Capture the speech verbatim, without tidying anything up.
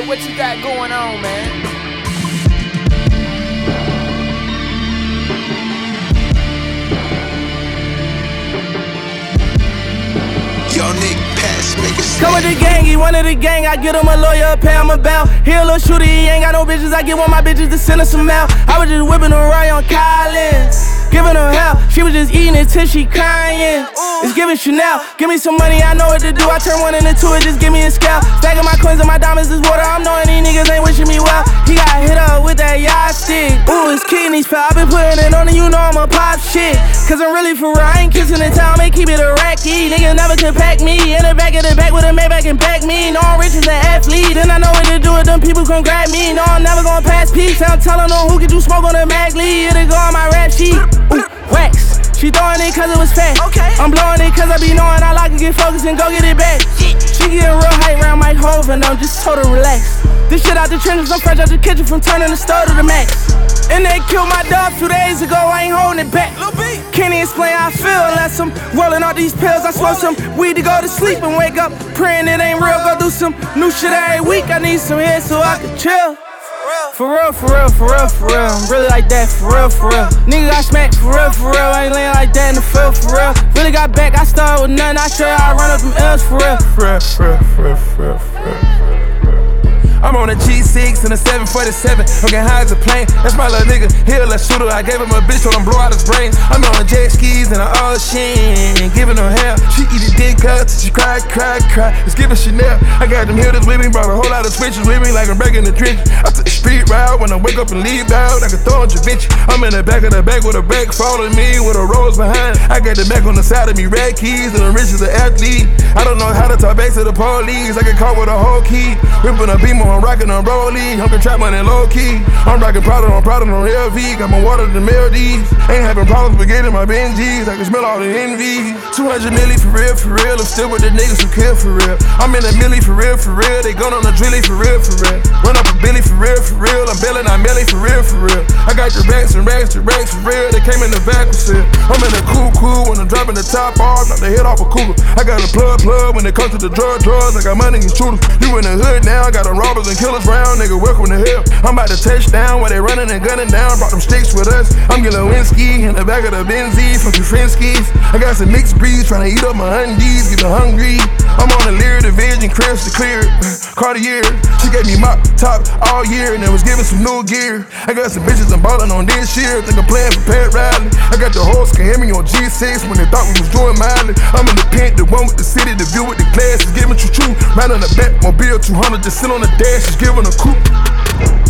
it, what you got going on, man? Yo, Nick, pass, make it Come with the gang, he one of the gang. I get him a lawyer, pay him a bail. He a little shooter, he ain't got no bitches. I get one of my bitches to send her some mail. I was just whipping her right on Collins, giving her hell. She was just eating it till she crying. It's giving Chanel. Give me some money, I know what to do. I turn one into two, it just give me a scale. Stacking my coins and my diamonds is water. I'm knowing these niggas ain't wishing me well. He got hit up with that yardstick. Ooh, his kidneys fell. I been putting it on and you know I'm a pop shit. Cause I'm really for real, I ain't kissing the town, may keep it a racky. Niggas never can pack me. In the back of the back with a Maybach and back me. Know I'm rich as an athlete, and I know what to do with them people come grab me. Know I'm never gonna pass peace. I'm telling them who can do smoke on the mag lead. It'll go on my rap sheet. Ooh, wax. She throwing it cause it was fat. Okay. I'm blowing it cause I be knowing I like to get focused and go get it back. She getting real hype round Mike Hove and I'm just total relaxed. This shit out the trenches, I'm fresh out the kitchen from turning the stove to the max. And they killed my dog two days ago, I ain't holding it back. Can't even explain how I feel unless I'm rolling all these pills. I smoke some weed to go to sleep and wake up praying it ain't real. Go do some new shit every week, I need some hits so I can chill. For real, for real, for real, for real. I'm really like that, for real, for real. Nigga got smacked, for real, for real. I ain't laying like that in the field, for real. Really got back, I started with nothing. I sure I run up them L's, for real. For real, for real, for real, for real, for real. I'm on a G six and a seven forty-seven. I'm getting high as a plane. That's my little nigga. He a little shooter. I gave him a bitch, told him blow out his brains. I'm on jet skis and an ocean, giving her hell. She eat a dick up till she cry, cry, cry. It's giving Chanel. I got them hitters with me, brought a whole lot of switches with me, like I'm breaking the trenches. I took the street route when I wake up and leave out. I can throw on Da Vinci. I'm in the back of the back with a back following me with a rose behind. I got the back on the side of me, red keys, and I'm rich as an athlete. I don't know how to talk back to the police. I get caught with a whole key, ripping a beamer. I'm rockin' on Rollie, I'm trap money low key. I'm rockin' Prada on Prada on L V. Got my water to Maldives. Ain't having problems with getting my Benjis. I can smell all the envy. two hundred milli for real, for real. I'm still with the niggas who kill for real. I'm in a milli for real, for real. They gun on the drilly for real, for real. Run up a Billy for real, for real. I'm belling, I'm Melly for real, for real. I got the racks and racks, the racks for real. They came in the back with shit. I'm in a cool, cool when I'm dropping the top off. Knock the head off a cougar. I got a plug, plug when it comes to the drug, drugs. I got money and shooters. You in the hood now, I got them robbers and killers round, nigga, welcome to hell. I'm about to touch down while they running and gunning down. Brought them sticks with us. I'm getting Lewinsky in the back of the Benzie from Kufrinskis. I got some mixed breeds trying to eat up my undies, getting hungry. I'm on the Lear Division, Chris to clear. Cartier, she gave me my top all year and then was giving some new gear. I got some bitches I'm ballin' on this year. Think I'm playing for Pat Riley. I got the horse can hear me on G six when they thought we was doing mileage. I'm in the pent, the one with the city, the view with the glasses, giving you true. Right on the back, mobile two hundred, just sit on the dash, just giving a coupe.